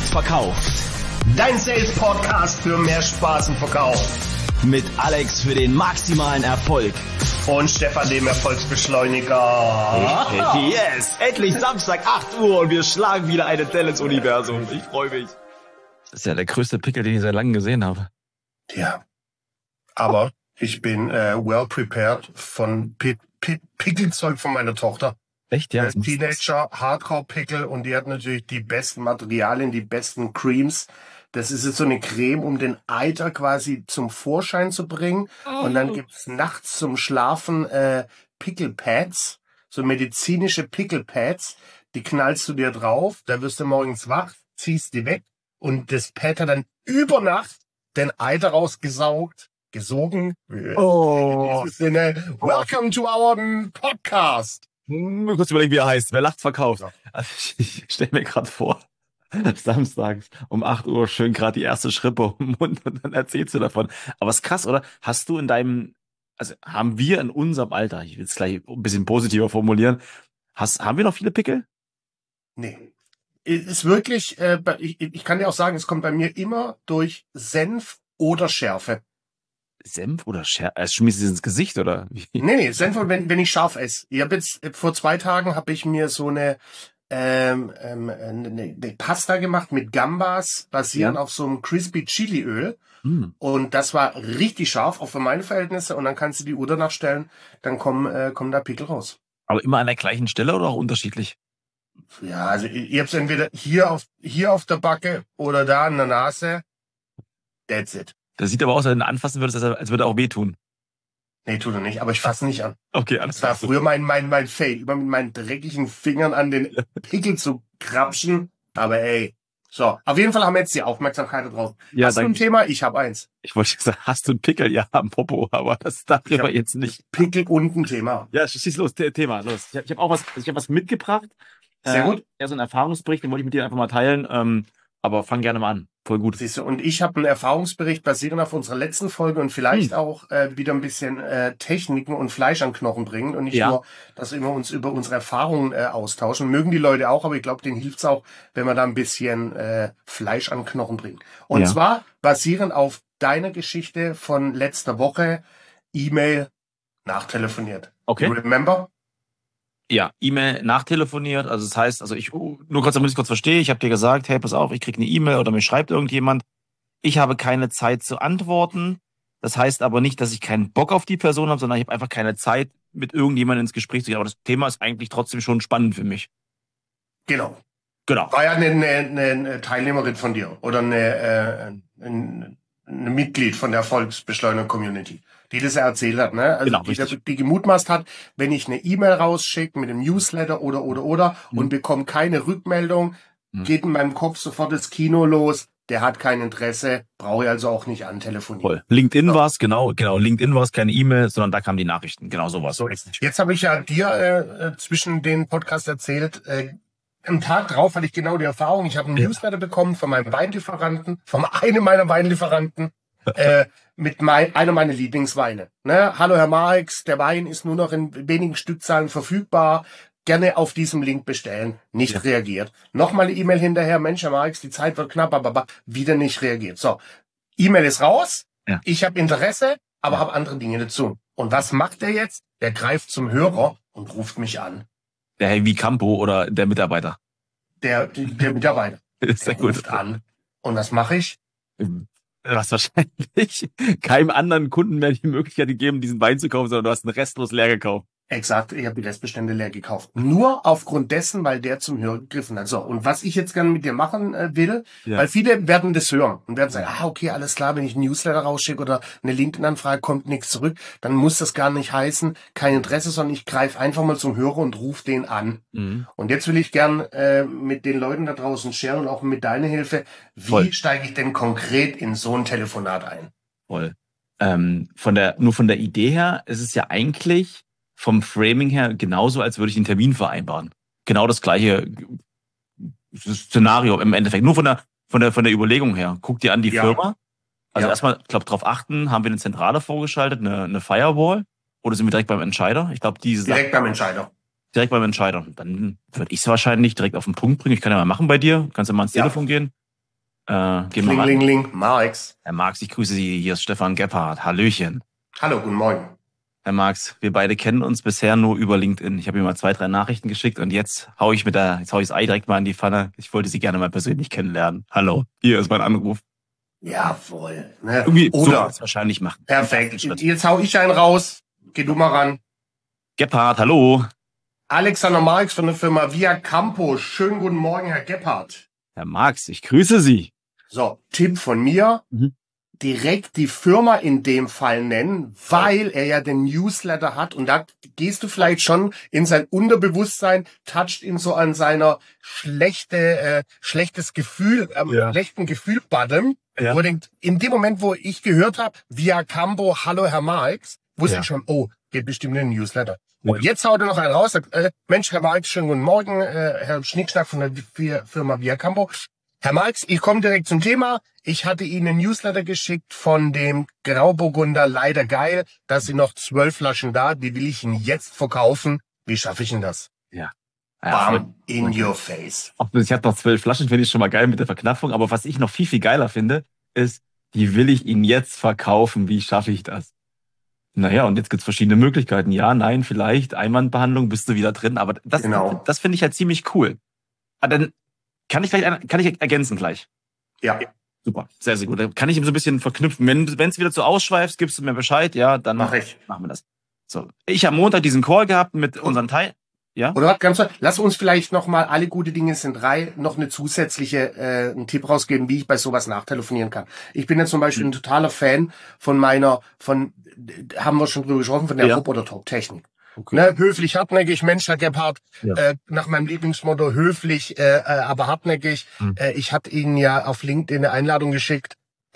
verkauft. Dein Sales-Podcast für mehr Spaß im Verkauf. Mit Alex für den maximalen Erfolg. Und Stefan, dem Erfolgsbeschleuniger. Yes! Endlich Samstag, 8 Uhr und wir schlagen wieder eine Delle ins Universum. Ich freue mich. Das ist ja der größte Pickel, den ich seit langem gesehen habe. Ja. Aber ich bin well prepared von Pickelzeug von meiner Tochter. Echt, ja? Teenager, Hardcore-Pickel, und die hat natürlich die besten Materialien, die besten Creams. Das ist jetzt so eine Creme, um den Eiter quasi zum Vorschein zu bringen. Und dann gibt's nachts zum Schlafen Pickelpads, so medizinische Pickelpads. Die knallst du dir drauf, da wirst du morgens wach, ziehst die weg und das Pad hat dann über Nacht den Eiter rausgesaugt, gesogen. Oh. In diesem Sinne, welcome to our podcast. Kurz überlegen, wie er heißt. Wer lacht, verkauft. Ja. Also ich stelle mir gerade vor, samstags um 8 Uhr schön gerade die erste Schrippe um den Mund und dann erzählst du davon. Aber es ist krass, oder? Hast du also haben wir in unserem Alter, ich will es gleich ein bisschen positiver formulieren, haben wir noch viele Pickel? Nee. Ist wirklich, ich kann dir auch sagen, es kommt bei mir immer durch Senf oder Schärfe. Senf oder Schärfe? Schmierst du es ins Gesicht, oder? Nee, Senf, wenn ich scharf esse. Ich habe jetzt, vor 2 Tagen habe ich mir so eine Pasta gemacht mit Gambas, basierend auf so einem Crispy Chili-Öl. Und das war richtig scharf, auch für meine Verhältnisse. Und dann kannst du die Uhr danach stellen, dann kommen da Pickel raus. Aber immer an der gleichen Stelle oder auch unterschiedlich? Ja, also ich hab's entweder hier auf der Backe oder da an der Nase. That's it. Das sieht aber aus, wenn du anfassen würdest, als würde er auch wehtun. Nee, tut er nicht, aber ich fasse nicht an. Okay, alles Das war klar. früher mein Fail, immer mit meinen dreckigen Fingern an den Pickel zu krapschen. Aber ey, so, auf jeden Fall haben wir jetzt die Aufmerksamkeit drauf. Ja, hast du ein Thema? Ich habe eins. Ich wollte sagen, hast du einen Pickel? Ja, am Popo, aber das darüber jetzt nicht. Pickel und ein Thema. Ja, schieß los, Thema, los. Ich habe auch was mitgebracht. Sehr gut. Ja, so ein Erfahrungsbericht, den wollte ich mit dir einfach mal teilen. Aber fang gerne mal an. Voll gut. Siehst du, und ich habe einen Erfahrungsbericht basierend auf unserer letzten Folge und vielleicht auch wieder ein bisschen Techniken und Fleisch an Knochen bringen und nicht nur, dass wir uns über unsere Erfahrungen austauschen. Mögen die Leute auch, aber ich glaube, denen hilft's auch, wenn wir da ein bisschen Fleisch an Knochen bringen. Und zwar basierend auf deiner Geschichte von letzter Woche, E-Mail nachtelefoniert. Okay. You remember? Ja, E-Mail nachtelefoniert, also das heißt, nur kurz, damit ich es kurz verstehe, ich habe dir gesagt, hey, pass auf, ich krieg eine E-Mail oder mir schreibt irgendjemand, ich habe keine Zeit zu antworten, das heißt aber nicht, dass ich keinen Bock auf die Person habe, sondern ich habe einfach keine Zeit, mit irgendjemandem ins Gespräch zu gehen, aber das Thema ist eigentlich trotzdem schon spannend für mich. Genau. Genau. War ja eine Teilnehmerin von dir oder ein Mitglied von der Erfolgsbeschleuniger-Community, die das ja erzählt hat, ne? Also Genau, die gemutmaßt hat, wenn ich eine E-Mail rausschicke mit einem Newsletter oder und bekomme keine Rückmeldung, geht in meinem Kopf sofort das Kino los, der hat kein Interesse, brauche ich also auch nicht antelefonieren. Voll. LinkedIn war's, genau. LinkedIn war's, keine E-Mail, sondern da kamen die Nachrichten, genau sowas. So ist es. Jetzt habe ich ja dir zwischen den Podcasts erzählt, am Tag drauf hatte ich genau die Erfahrung. Ich habe einen Newsletter bekommen von meinem Weinlieferanten, von einem meiner Weinlieferanten, mit einer meiner Lieblingsweine. Ne? Hallo Herr Marx, der Wein ist nur noch in wenigen Stückzahlen verfügbar. Gerne auf diesem Link bestellen. Nicht reagiert. Nochmal eine E-Mail hinterher. Mensch, Herr Marx, die Zeit wird knapp, aber wieder nicht reagiert. So, E-Mail ist raus. Ja. Ich habe Interesse, aber habe andere Dinge dazu. Und was macht er jetzt? Er greift zum Hörer und ruft mich an. Der Herr Vicampo oder der Mitarbeiter? Der Mitarbeiter. Ist sehr gut. Ruft an. Und was mache ich? Was wahrscheinlich keinem anderen Kunden mehr die Möglichkeit gegeben, diesen Wein zu kaufen, sondern du hast ihn restlos leer gekauft. Exakt, ich habe die Restbestände leer gekauft. Nur aufgrund dessen, weil der zum Hörer gegriffen hat. So, und was ich jetzt gerne mit dir machen will, weil viele werden das hören und werden sagen, okay, alles klar, wenn ich einen Newsletter rausschicke oder eine LinkedIn-Anfrage, kommt nichts zurück, dann muss das gar nicht heißen, kein Interesse, sondern ich greife einfach mal zum Hörer und rufe den an. Und jetzt will ich gern mit den Leuten da draußen sharen und auch mit deiner Hilfe, wie steige ich denn konkret in so ein Telefonat ein? Voll. Von der Idee her ist es ja eigentlich vom Framing her genauso, als würde ich einen Termin vereinbaren. Genau das gleiche Szenario im Endeffekt. Nur von der Überlegung her. Guck dir an die Firma. Also erstmal, ich glaube, darauf achten, haben wir eine Zentrale vorgeschaltet, eine Firewall, oder sind wir direkt beim Entscheider? Ich glaube, direkt beim Entscheider. Direkt beim Entscheider. Dann würde ich es wahrscheinlich direkt auf den Punkt bringen. Ich kann ja mal machen bei dir. Kannst ja mal ans Telefon gehen. Gehen wir Kling, ran. ling, ling. Marx. Herr Marx, ich grüße Sie. Hier ist Stefan Gebhardt. Hallöchen. Hallo, guten Morgen. Herr Marx, wir beide kennen uns bisher nur über LinkedIn. Ich habe ihm mal 2, 3 Nachrichten geschickt und jetzt hau ich das Ei direkt mal in die Pfanne. Ich wollte Sie gerne mal persönlich kennenlernen. Hallo, hier ist mein Anruf. Jawohl. Ne? Irgendwie so Oder, es wahrscheinlich machen. perfekt. Jetzt hau ich einen raus. Geh du mal ran. Gebhardt, hallo. Alexander Marx von der Firma Via Campo. Schönen guten Morgen, Herr Gebhardt. Herr Marx, ich grüße Sie. So, Tipp von mir. Direkt die Firma in dem Fall nennen, weil er ja den Newsletter hat und da gehst du vielleicht schon in sein Unterbewusstsein, toucht ihn so an seiner schlechtes Gefühl, schlechten Gefühl-Button. Ja. Wo er denkt, in dem Moment, wo ich gehört habe, Via Campo, hallo Herr Marx, wusste Ja. ich schon, oh, geht bestimmt in den Newsletter. Ja. Und jetzt haut er noch einen raus, sagt, Mensch, Herr Marx, schönen guten Morgen, Herr Schnickschnack von der Firma Via Campo. Herr Marx, ich komme direkt zum Thema. Ich hatte Ihnen einen Newsletter geschickt von dem Grauburgunder Leider Geil. Da sind noch 12 Flaschen da. Die will ich Ihnen jetzt verkaufen. Wie schaffe ich denn das? Ja. Bam, in your face. Ich habe noch 12 Flaschen, finde ich schon mal geil mit der Verknappung. Aber was ich noch viel, viel geiler finde, ist, die will ich Ihnen jetzt verkaufen. Wie schaffe ich das? Naja, und jetzt gibt's verschiedene Möglichkeiten. Ja, nein, vielleicht Einwandbehandlung, bist du wieder drin. Aber das finde ich halt ziemlich cool. Dann kann ich ergänzen gleich. Ja, Super, sehr, sehr gut. Da kann ich ihm so ein bisschen verknüpfen. Wenn es wieder zu ausschweifst, gibst du mir Bescheid. Ja, dann mache ich. machen wir das. So, ich habe Montag diesen Call gehabt mit unseren Teil. Ja. Oder was ganz, lass uns vielleicht nochmal, alle gute Dinge sind 3, noch eine zusätzliche, einen Tipp rausgeben, wie ich bei sowas nachtelefonieren kann. Ich bin ja zum Beispiel ein totaler Fan haben wir schon drüber gesprochen, von der Roboter-Top-Technik. Okay. Ne, höflich, hartnäckig, Mensch, Herr Gebhardt, Ja. nach meinem Lieblingsmotto, höflich, aber hartnäckig. Ich hatte Ihnen ja auf LinkedIn eine Einladung geschickt.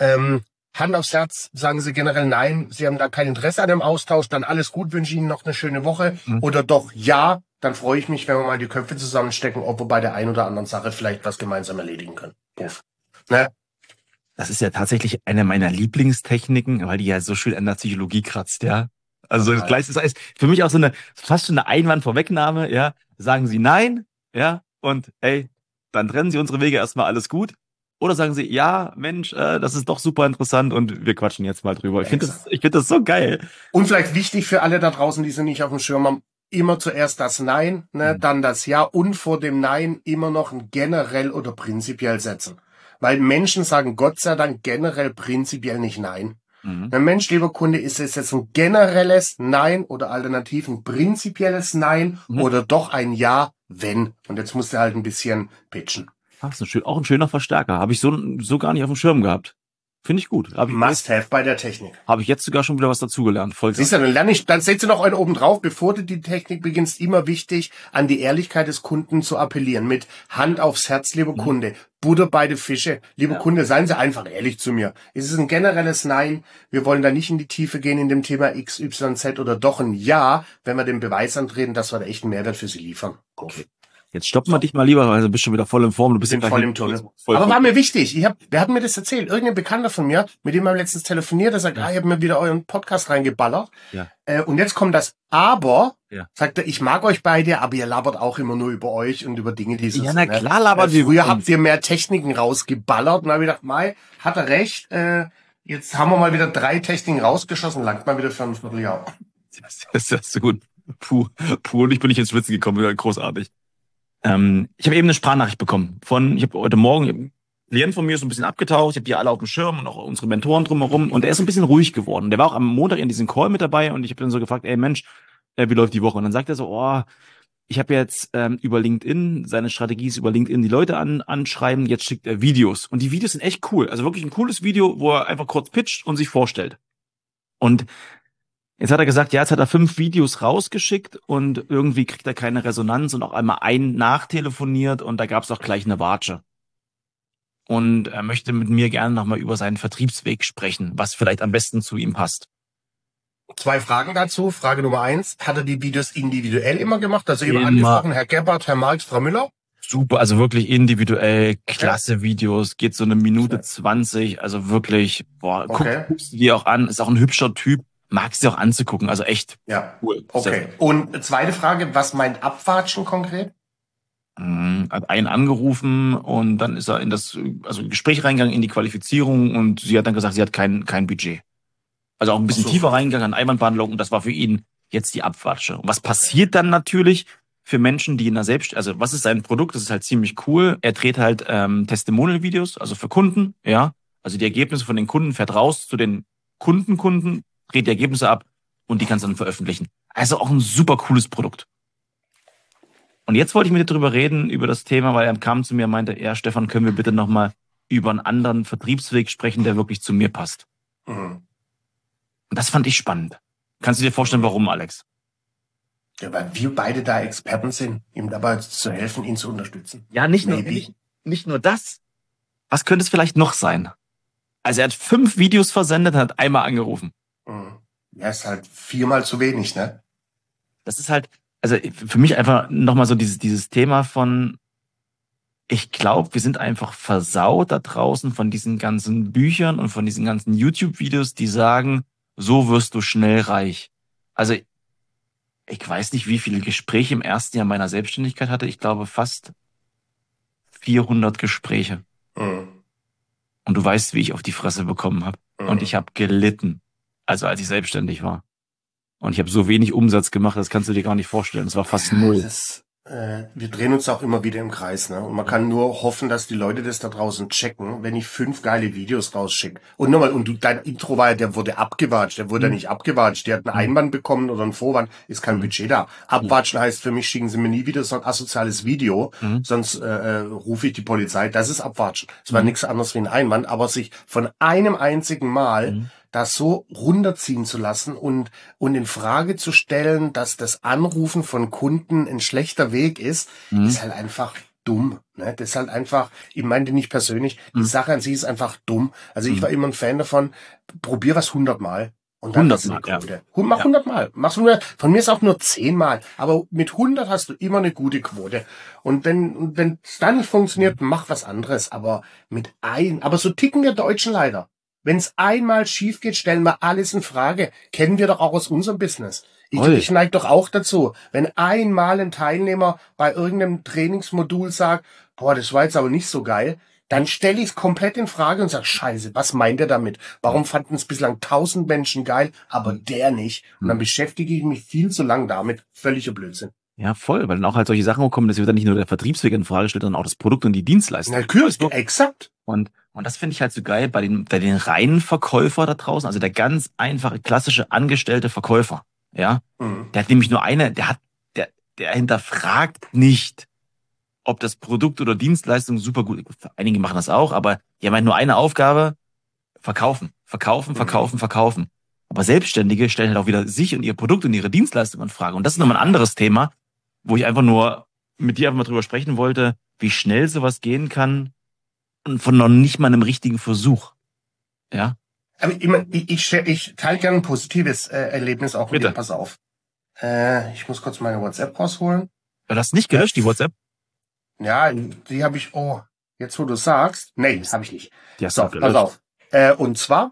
Hand aufs Herz, sagen Sie generell nein, Sie haben da kein Interesse an dem Austausch, dann alles gut, wünsche Ihnen noch eine schöne Woche. Oder doch ja, dann freue ich mich, wenn wir mal die Köpfe zusammenstecken, ob wir bei der einen oder anderen Sache vielleicht was gemeinsam erledigen können. Puff. Ne? Das ist ja tatsächlich eine meiner Lieblingstechniken, weil die ja so schön an der Psychologie kratzt, ja. Also das Gleiche ist für mich auch so fast schon eine Einwandvorwegnahme, ja. Sagen Sie nein, ja, und dann trennen Sie unsere Wege erstmal, alles gut. Oder sagen Sie, ja, Mensch, das ist doch super interessant und wir quatschen jetzt mal drüber. Ich finde das so geil. Und vielleicht wichtig für alle da draußen, die sie nicht auf dem Schirm haben, immer zuerst das Nein, ne, dann das Ja und vor dem Nein immer noch ein generell oder prinzipiell setzen. Weil Menschen sagen Gott sei Dank generell prinzipiell nicht Nein. Ein Mensch, lieber Kunde, ist es jetzt ein generelles Nein oder alternativ ein prinzipielles Nein oder doch ein Ja, wenn. Und jetzt musst du halt ein bisschen pitchen. Ach, so schön, auch ein schöner Verstärker. Habe ich so gar nicht auf dem Schirm gehabt. Finde ich gut. Must have bei der Technik. Habe ich jetzt sogar schon wieder was dazugelernt. Voll. Siehst du, dann setzt du noch einen oben drauf, bevor du die Technik beginnst, immer wichtig, an die Ehrlichkeit des Kunden zu appellieren. Mit Hand aufs Herz, lieber Kunde. Butter bei den Fische. Lieber Kunde, seien Sie einfach ehrlich zu mir. Es ist ein generelles Nein. Wir wollen da nicht in die Tiefe gehen in dem Thema X, Y, Z oder doch ein Ja, wenn wir den Beweis antreten, dass wir da echt einen Mehrwert für Sie liefern. Okay. Jetzt stoppen wir dich mal lieber, weil du bist schon wieder voll in Form. Du bist ja voll im Tunnel. Aber war mir wichtig. Wer hat mir das erzählt? Irgendein Bekannter von mir, mit dem wir letztens telefoniert, der sagt, ich habe mir wieder euren Podcast reingeballert. Ja. Und jetzt kommt das Aber, Ja. sagt er, ich mag euch beide, aber ihr labert auch immer nur über euch und über Dinge, die so Ja, na klar labern wir. Früher habt ihr mehr Techniken rausgeballert und da habe ich gedacht, Mai, hat er recht. Jetzt haben wir mal wieder 3 Techniken rausgeschossen, langt mal wieder für ein Vierteljahr. Das ist so gut. Puh, und ich bin nicht ins Schwitzen gekommen, großartig. Ich habe eben eine Sprachnachricht bekommen ich habe heute Morgen, ein Klient von mir ist so ein bisschen abgetaucht, ich habe die alle auf dem Schirm und auch unsere Mentoren drumherum und der ist so ein bisschen ruhig geworden. Der war auch am Montag in diesem Call mit dabei und ich habe dann so gefragt, Mensch, wie läuft die Woche? Und dann sagt er so, ich habe jetzt über LinkedIn, seine Strategie ist über LinkedIn die Leute anschreiben, jetzt schickt er Videos. Und die Videos sind echt cool. Also wirklich ein cooles Video, wo er einfach kurz pitcht und sich vorstellt. Und jetzt hat er gesagt, jetzt hat er 5 Videos rausgeschickt und irgendwie kriegt er keine Resonanz und auch einmal nachtelefoniert und da gab es auch gleich eine Watsche. Und er möchte mit mir gerne nochmal über seinen Vertriebsweg sprechen, was vielleicht am besten zu ihm passt. 2 Fragen dazu. Frage Nummer 1. Hat er die Videos individuell immer gemacht? Also eben angesprochen, Herr Gebhardt, Herr Marx, Frau Müller? Super, also wirklich individuell, klasse Videos, geht so 1 Minute 20, also wirklich, guckst du dir auch an, ist auch ein hübscher Typ. Magst du auch anzugucken, also echt ja. Cool. Okay. Und zweite Frage, was meint Abwatschen konkret? Hat einen angerufen und dann ist er in das Gespräch reingegangen, in die Qualifizierung und sie hat dann gesagt, sie hat kein Budget. Also auch ein Ach bisschen so. tiefer reingegangen an Einwandbehandlung und das war für ihn jetzt die Abwatsche. Und was passiert dann natürlich für Menschen, die in der also was ist sein Produkt? Das ist halt ziemlich cool. Er dreht halt Testimonial-Videos, also für Kunden, ja. Also die Ergebnisse von den Kunden fährt raus zu den Kunden, dreht die Ergebnisse ab und die kannst du dann veröffentlichen. Also auch ein super cooles Produkt. Und jetzt wollte ich mit dir drüber reden, über das Thema, weil er kam zu mir und meinte, ja, Stefan, können wir bitte nochmal über einen anderen Vertriebsweg sprechen, der wirklich zu mir passt. Mhm. Und das fand ich spannend. Kannst du dir vorstellen, warum, Alex? Ja, weil wir beide da Experten sind, ihm dabei zu helfen, ihn zu unterstützen. Ja, nicht nur das. Was könnte es vielleicht noch sein? Also er hat 5 Videos versendet und hat einmal angerufen. Mhm. Ja, ist halt 4-mal zu wenig, ne? Das ist halt, also für mich einfach nochmal so dieses Thema von, ich glaube, wir sind einfach versaut da draußen von diesen ganzen Büchern und von diesen ganzen YouTube-Videos, die sagen, so wirst du schnell reich. Also ich weiß nicht, wie viele Gespräche im ersten Jahr meiner Selbstständigkeit hatte. Ich glaube fast 400 Gespräche. Mhm. Und du weißt, wie ich auf die Fresse bekommen habe. Und Mhm. ich habe gelitten. Also als ich selbstständig war. Und ich habe so wenig Umsatz gemacht, das kannst du dir gar nicht vorstellen. Es war fast null. Wir drehen uns auch immer wieder im Kreis, ne? Und man kann nur hoffen, dass die Leute das da draußen checken, wenn ich 5 geile Videos rausschicke. Und nochmal, dein Intro war ja, der wurde abgewatscht, der wurde ja nicht abgewatscht, der hat einen Einwand bekommen oder einen Vorwand, ist kein Budget da. Abwatschen heißt für mich, schicken Sie mir nie wieder so ein asoziales Video, sonst rufe ich die Polizei. Das ist Abwatschen. Das war nichts anderes wie ein Einwand, aber sich von einem einzigen Mal das so runterziehen zu lassen und in Frage zu stellen, dass das Anrufen von Kunden ein schlechter Weg ist halt einfach dumm. Ne? Das ist halt einfach, ich meinte nicht persönlich, die Sache an sich ist einfach dumm. Also ich war immer ein Fan davon, probier was 100 Mal. Und dann hast du eine Ja. Quote. Mach 100 Mal. Machst du von mir ist auch nur 10 Mal. Aber mit 100 hast du immer eine gute Quote. Und wenn es dann nicht funktioniert, mach was anderes. Aber aber so ticken wir Deutschen leider. Wenn es einmal schief geht, stellen wir alles in Frage. Kennen wir doch auch aus unserem Business. Ich neige doch auch dazu. Wenn einmal ein Teilnehmer bei irgendeinem Trainingsmodul sagt, boah, das war jetzt aber nicht so geil, dann stelle ich es komplett in Frage und sage, scheiße, was meint er damit? Warum fanden es bislang 1000 Menschen geil, aber der nicht? Und dann beschäftige ich mich viel zu lang damit. Völliger Blödsinn. Ja, voll, weil dann auch halt solche Sachen kommen, dass wir dann nicht nur der Vertriebsweg in Frage stellt, sondern auch das Produkt und die Dienstleistung. Natürlich, exakt. Und das finde ich halt so geil bei den reinen Verkäufer da draußen, also der ganz einfache, klassische angestellte Verkäufer, ja. Der hat nämlich nur der hinterfragt nicht, ob das Produkt oder Dienstleistung super gut, einige machen das auch, aber die haben halt nur eine Aufgabe, verkaufen, verkaufen, verkaufen, verkaufen. Aber Selbstständige stellen halt auch wieder sich und ihr Produkt und ihre Dienstleistung in Frage. Und das ist nochmal ein anderes Thema, wo ich einfach nur mit dir einfach mal drüber sprechen wollte, wie schnell sowas gehen kann und von noch nicht mal einem richtigen Versuch. Ja? Aber ich teile gerne ein positives Erlebnis auch mit Bitte. dir. Pass auf. Ich muss kurz meine WhatsApp rausholen. Du hast nicht gelöscht, die WhatsApp? Ja, die habe ich, jetzt wo du sagst. Nee, habe ich nicht. Die hast So, du gelöscht. pass auf. Und zwar,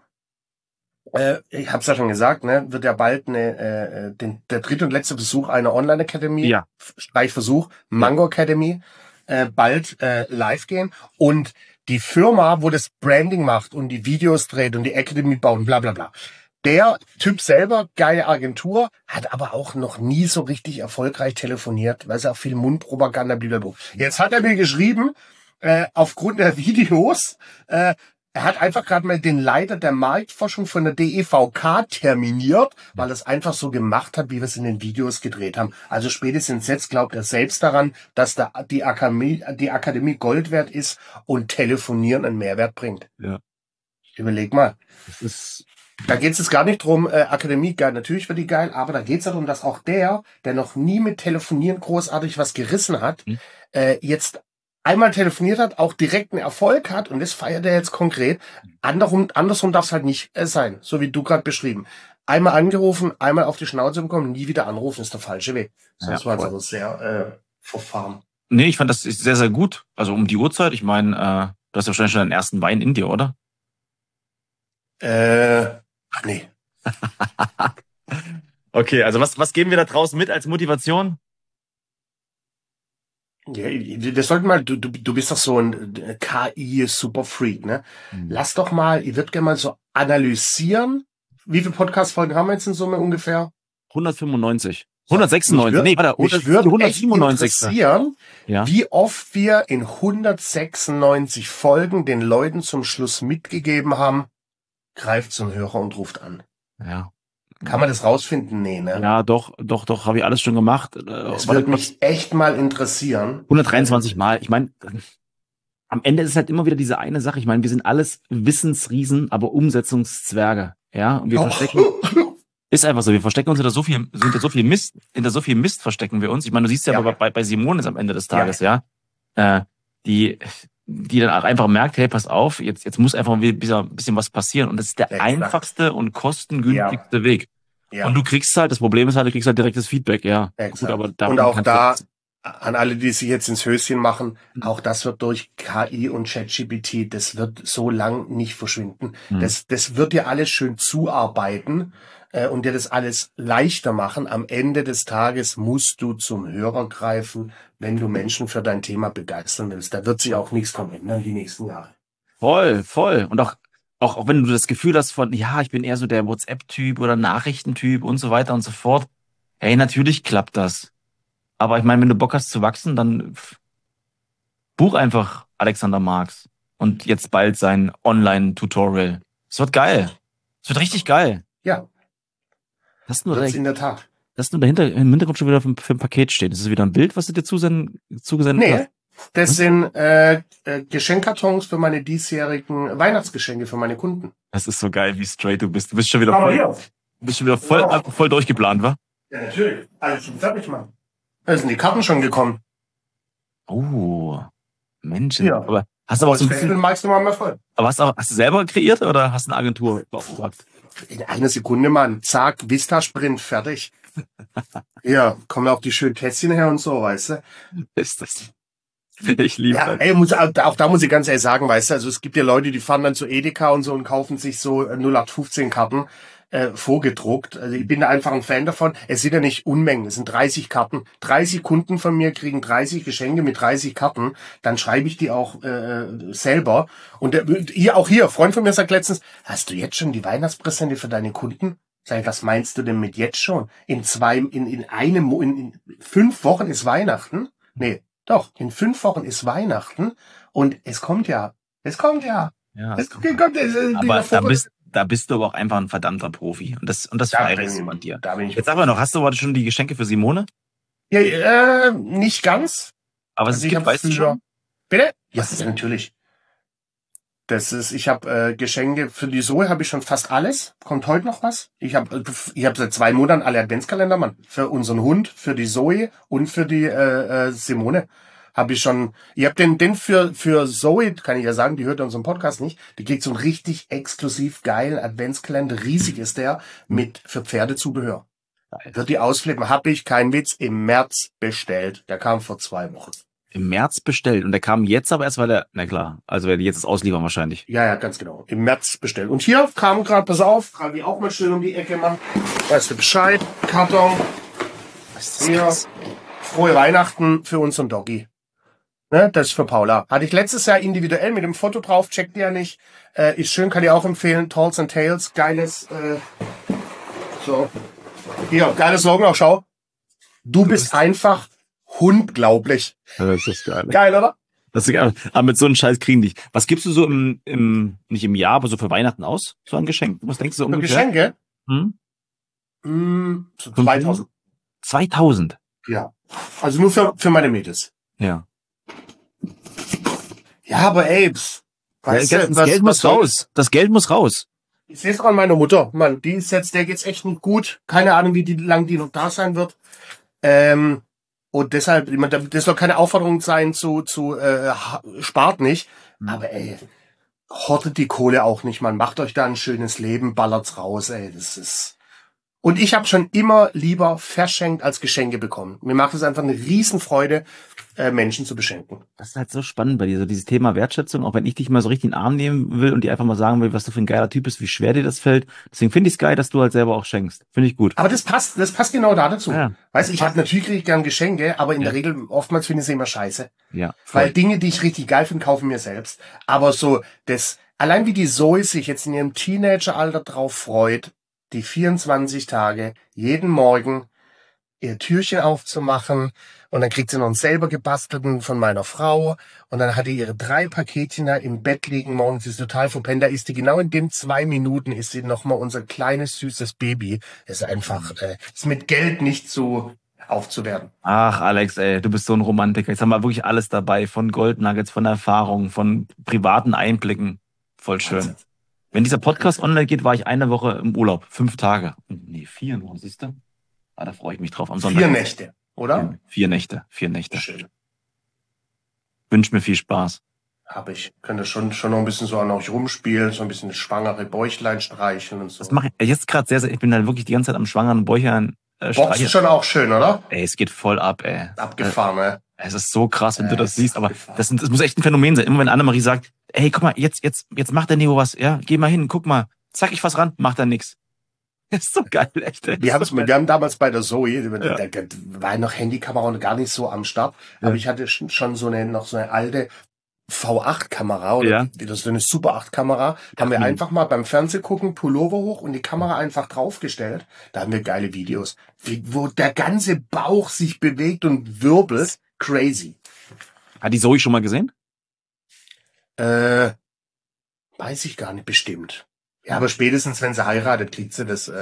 ich habe es ja schon gesagt, ne, wird ja bald der dritte und letzte Versuch einer Online-Akademie, Ja. Streichversuch, Mango Academy, bald live gehen. Und die Firma, wo das Branding macht und die Videos dreht und die Academy bauen, bla bla bla. Der Typ selber, geile Agentur, hat aber auch noch nie so richtig erfolgreich telefoniert, weil es auch viel Mundpropaganda, blablabla. Jetzt hat er mir geschrieben, aufgrund der Videos, er hat einfach gerade mal den Leiter der Marktforschung von der DEVK terminiert, weil er es einfach so gemacht hat, wie wir es in den Videos gedreht haben. Also spätestens jetzt glaubt er selbst daran, dass die Akademie Gold wert ist und Telefonieren einen Mehrwert bringt. Ja. Überleg mal. Das ist, Da geht es jetzt gar nicht drum, Akademie geil, natürlich wird die geil, aber da geht es darum, dass auch der noch nie mit Telefonieren großartig was gerissen hat, jetzt einmal telefoniert hat, auch direkt einen Erfolg hat und das feiert er jetzt konkret. Andersrum darf es halt nicht sein, so wie du gerade beschrieben. Einmal angerufen, einmal auf die Schnauze bekommen, nie wieder anrufen, ist der falsche Weg. Sonst war es aber sehr verfahren. Nee, ich fand das ist sehr, sehr gut. Also um die Uhrzeit, ich meine, du hast ja wahrscheinlich schon deinen ersten Wein in dir, oder? Nee. Okay, also was geben wir da draußen mit als Motivation? Ja, wir sollten mal, du bist doch so ein KI-Superfreak, ne? Lass doch mal, ich würde gerne mal so analysieren. Wie viele Podcast-Folgen haben wir jetzt in Summe ungefähr? 195. So, 196. Nee, warte, mich die würde echt 197. interessieren, Ja. wie oft wir in 196 Folgen den Leuten zum Schluss mitgegeben haben, greift zum Hörer und ruft an. Ja. Kann man das rausfinden? Nee, ne? Ja, doch, habe ich alles schon gemacht. Es würde mich echt mal interessieren. 123 Mal. Ich meine, am Ende ist es halt immer wieder diese eine Sache. Ich meine, wir sind alles Wissensriesen, aber Umsetzungszwerge. Ja, und wir verstecken, ist einfach so, wir verstecken uns hinter so viel Mist verstecken wir uns. Ich meine, du siehst ja, aber bei Simone ist am Ende des Tages, die dann auch einfach merkt, hey, pass auf, jetzt muss einfach ein bisschen was passieren. Und das ist der einfachste und kostengünstigste Weg. Ja. Und du kriegst halt direktes Feedback, ja. Gut, aber und auch da, an alle, die sich jetzt ins Höschen machen, auch das wird durch KI und ChatGPT, das wird so lang nicht verschwinden. Das wird dir alles schön zuarbeiten und dir das alles leichter machen. Am Ende des Tages musst du zum Hörer greifen, wenn du Menschen für dein Thema begeistern willst. Da wird sich auch nichts dran ändern die nächsten Jahre. Voll. Und auch wenn du das Gefühl hast von, ja, ich bin eher so der WhatsApp-Typ oder Nachrichtentyp und so weiter und so fort. Hey, natürlich klappt das. Aber ich meine, wenn du Bock hast zu wachsen, dann buch einfach Alexander Marx und jetzt bald sein Online-Tutorial. Es wird geil. Es wird richtig geil. Ja. Das nur in der Tat. Dass du dahinter im Hintergrund schon wieder für ein Paket steht. Ist das wieder ein Bild, was du dir zugesendet hast? Das sind Geschenkkartons für meine diesjährigen Weihnachtsgeschenke für meine Kunden. Das ist so geil, wie straight du bist. Du bist schon wieder voll durchgeplant, wa? Ja, natürlich. Alles schon fertig machen. Da sind die Karten schon gekommen. Oh, Menschen. Ja. Aber hast du aber auch so ein bisschen... magst du mal voll. Aber hast du selber kreiert oder hast du eine Agentur beauftragt? In einer Sekunde, Mann. Zack, Vista-Sprint, fertig. Ja, kommen auch die schönen Tässchen her und so, weißt du? Ist das... Ich liebe das. Ey, auch da muss ich ganz ehrlich sagen, weißt du, also es gibt ja Leute, die fahren dann zu Edeka und so und kaufen sich so 0815 Karten vorgedruckt. Also ich bin da einfach ein Fan davon. Es sind ja nicht Unmengen, es sind 30 Karten. 30 Kunden von mir kriegen 30 Geschenke mit 30 Karten. Dann schreibe ich die auch selber. Und hier, Freund von mir sagt letztens, hast du jetzt schon die Weihnachtspräsente für deine Kunden? Sag ich, was meinst du denn mit jetzt schon? In 5 Wochen ist Weihnachten? Nee. Doch, in 5 Wochen ist Weihnachten und es kommt ja. Ja, aber da bist du aber auch einfach ein verdammter Profi. Und das feiere ich so an dir. Jetzt sag mal noch, hast du heute schon die Geschenke für Simone? Ja, nicht ganz. Aber was es gibt, weißt du schon? Bitte? Ja, natürlich. Ich habe Geschenke für die Zoe habe ich schon fast alles. Kommt heute noch was? Ich habe seit 2 Monaten alle Adventskalender, Mann. Für unseren Hund, für die Zoe und für die Simone habe ich schon. Ich habe den für Zoe, kann ich ja sagen, die hört unseren Podcast nicht. Die kriegt so einen richtig exklusiv geilen Adventskalender. Riesig ist der für Pferdezubehör. Wird die ausflippen. Habe ich, kein Witz, im März bestellt. Der kam vor 2 Wochen. Im März bestellt. Und der kam jetzt aber erst, weil na klar, also werde ich jetzt das ausliefern wahrscheinlich. Ja, ganz genau. Im März bestellt. Und hier kam gerade, pass auf, trage ich auch mal schön um die Ecke, Mann. Weißt du Bescheid? Karton. Was ist das? Hier. Frohe Weihnachten für unseren Doggy. Ne, das ist für Paula. Hatte ich letztes Jahr individuell mit dem Foto drauf, checkt ihr ja nicht. Ist schön, kann ich auch empfehlen. Talls and Tales, geiles, so. Hier, geiles Slogan auch, schau. Du bist einfach unglaublich. Ja, das ist geil. Geil, oder? Das ist geil. Aber mit so einem Scheiß kriegen die. Was gibst du so nicht im Jahr, aber so für Weihnachten aus? So ein Geschenk? Was denkst du so ungefähr? Geschenke? So 2000. 2000? Ja. Also nur für meine Mädels. Ja. Ja, aber ey, das Geld muss raus. Das Geld muss raus. Ich sehe es auch an meiner Mutter. Mann, der geht's echt nicht gut. Keine Ahnung, wie lang die noch da sein wird. Und deshalb, das soll keine Aufforderung sein spart nicht. Aber ey, hortet die Kohle auch nicht, man. Macht euch da ein schönes Leben, ballert's raus, ey. Das ist Und ich habe schon immer lieber verschenkt als Geschenke bekommen. Mir macht es einfach eine Riesenfreude, Menschen zu beschenken. Das ist halt so spannend bei dir, so dieses Thema Wertschätzung, auch wenn ich dich mal so richtig in den Arm nehmen will und dir einfach mal sagen will, was du für ein geiler Typ bist, wie schwer dir das fällt. Deswegen finde ich es geil, dass du halt selber auch schenkst. Finde ich gut. Aber das passt genau da dazu. Ja. Weißt du, natürlich kriege ich gern Geschenke, aber in der Regel, oftmals finde ich sie immer scheiße. Ja. Voll. Weil Dinge, die ich richtig geil finde, kaufen mir selbst. Aber so, allein wie die Zoe sich jetzt in ihrem Teenageralter drauf freut, die 24 Tage, jeden Morgen ihr Türchen aufzumachen und dann kriegt sie noch einen selber gebastelten von meiner Frau und dann hat die ihre 3 Paketchen da im Bett liegen, morgens ist total verpennt, da ist die genau in den 2 Minuten ist sie nochmal unser kleines, süßes Baby. Das ist einfach, ist mit Geld nicht so aufzuwerten. Ach, Alex, ey, du bist so ein Romantiker. Jetzt haben wir wirklich alles dabei, von Goldnuggets, von Erfahrungen, von privaten Einblicken. Voll schön. Wenn dieser Podcast online geht, war ich eine Woche im Urlaub. 5 Tage. Nee, 4 nur, siehst du? Ah, da freue ich mich drauf. Am Sonntag. 4 Nächte, oder? 4 Nächte. 4 Nächte. Schön. Wünsch mir viel Spaß. Hab ich. Könnte schon noch ein bisschen so an euch rumspielen, so ein bisschen das schwangere Bäuchlein streicheln und so. Das mache ich jetzt gerade sehr, ich bin halt wirklich die ganze Zeit am schwangeren Bäuchlein Box ist schon auch schön, oder? Ey, es geht voll ab, ey. Abgefahren, ne? Es ist so krass, wenn du das siehst, aber das muss echt ein Phänomen sein. Immer wenn Annemarie sagt, ey, guck mal, jetzt macht der Neo was, ja, geh mal hin, guck mal, zack, ich fass ran, macht er nix. Das ist so geil, echt. Ey. Wir haben damals bei der Zoe, da war noch Handykamera und gar nicht so am Start, aber ich hatte schon so eine alte V8-Kamera oder wieder so eine Super 8-Kamera. Haben wir einfach mal beim Fernsehgucken Pullover hoch und die Kamera einfach draufgestellt. Da haben wir geile Videos, wo der ganze Bauch sich bewegt und wirbelt. Crazy. Hat die Zoe schon mal gesehen? Weiß ich gar nicht, bestimmt. Ja, aber spätestens, wenn sie heiratet, kriegt sie das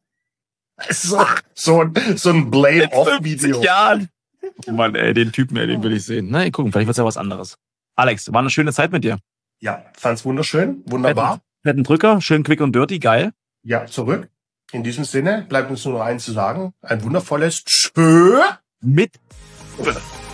so ein Blame-Off-Video. Ja. Oh Mann, ey, den Typen, ey, den will ich sehen. Na, gucken, vielleicht wird's ja was anderes. Alex, war eine schöne Zeit mit dir. Ja, fand's wunderschön, wunderbar. Fetten Drücker, schön quick und dirty, geil. Ja, zurück. In diesem Sinne bleibt uns nur noch eins zu sagen. Ein wundervolles Tschö mit